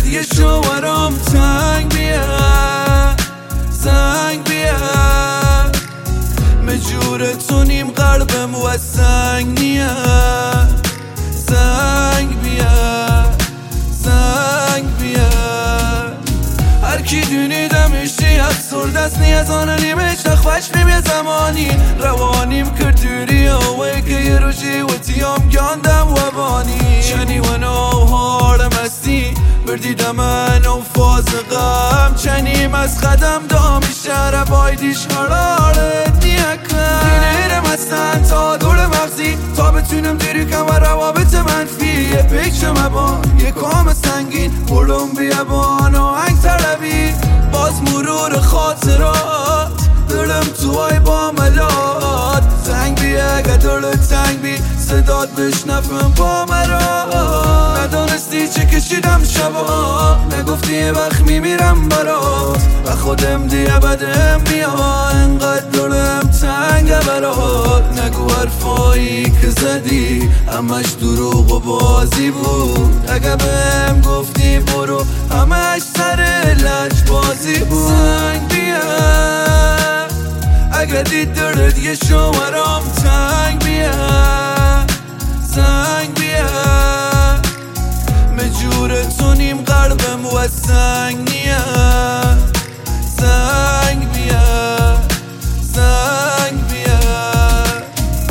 دیگه شوارم تنگ بیار زنگ بیار مجور تونیم قلبم و سنگ نیار زنگ بیار زنگ بیار هر کی دونیدمشی افسرده است نیازانه نیمش نخوش نیم زمانی روانیم کردوری اوه که یه روشی و تیام گاندم و بانی چنی و نوهارم هستی بردیدم من و فاز غم چنیم از قدم دامی شهر بایدیش حرارت نیکم دینیرم هستن تا دور مغزی تا بتونم دیری کم و روابط منفی یه پیکشم ابان یه کام سنگین بلوم بیابان و هنگ طلبی باز مرور خاطرات دلم توهای با ملات تنگ بی اگه دل تنگ بی صدات بشنفم با مرا ندانستی چه کشیدم شبا نگفتی یه وقت میمیرم برات و خودم دیگه بدم بیا انقدر دلم تنگه برات نگو حرفایی که زدی همش دروغ و بازی بود اگه بهم گفتی برو همش سر لج بازی بود زنگ بیار اگه دید داره دیگه شوارم تنگ بیار زنگ بیار مجور تونیم قلبم و سنگ نیار زنگ بیار زنگ بیار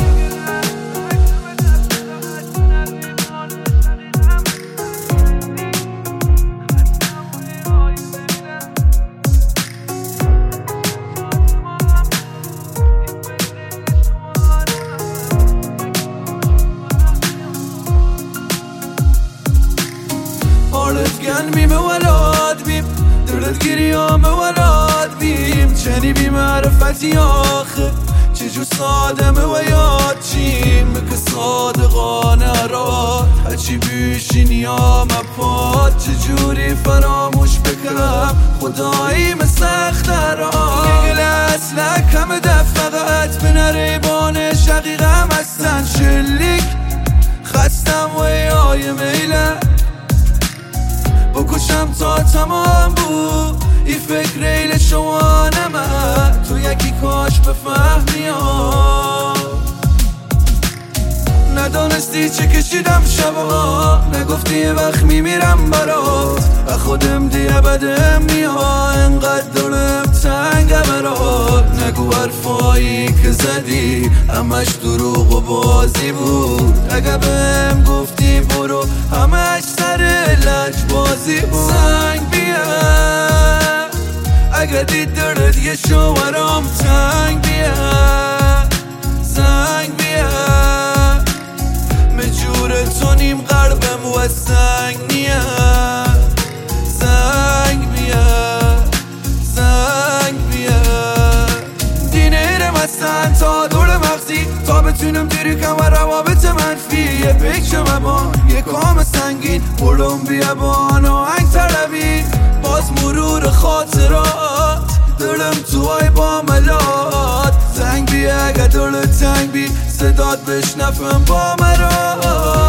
حالت گن ولاد بیم دلت گریام ولاد بیم چنی بی معرفتی آخه چجور سادمه و یاد چیم که صادقانه را هرچی بیشینی آم پاد چجوری فراموش بکرم خدایی مسخت را گل اصلا کم دفقت به نریبان شقیقم هستن شلیک خستم و یای میله بکشم تا تمام بود ای فکر ایل شما نمه تو یکی کاش بفهمی ها ندانستی چه کشیدم شبا نگفتی یه وقت میمیرم برات و خودم دیگه بدم میاد انقدر دلم تنگه برات نگو حرفایی که زدی همش دروغ و بازی بود اگه بهم گفتی برو همش سر لج بازی بود زنگ بیار اگه دید داره دیگه شوارم تنگ بیار زنگ بیار مجور تونیم قلبم و سنگ نیار زنگ بیار زنگ بیار دینیرم هستن تا دور مغزی تا بتونم دیری کم و روابط منفی یه پیکشم ابان یه کام سنگین بلوم بیابان و هنگ طلبی باز مرور خاطرات دلم توهای با ملات تنگ بی اگه دل تنگ بی صدات بشنفم با مرا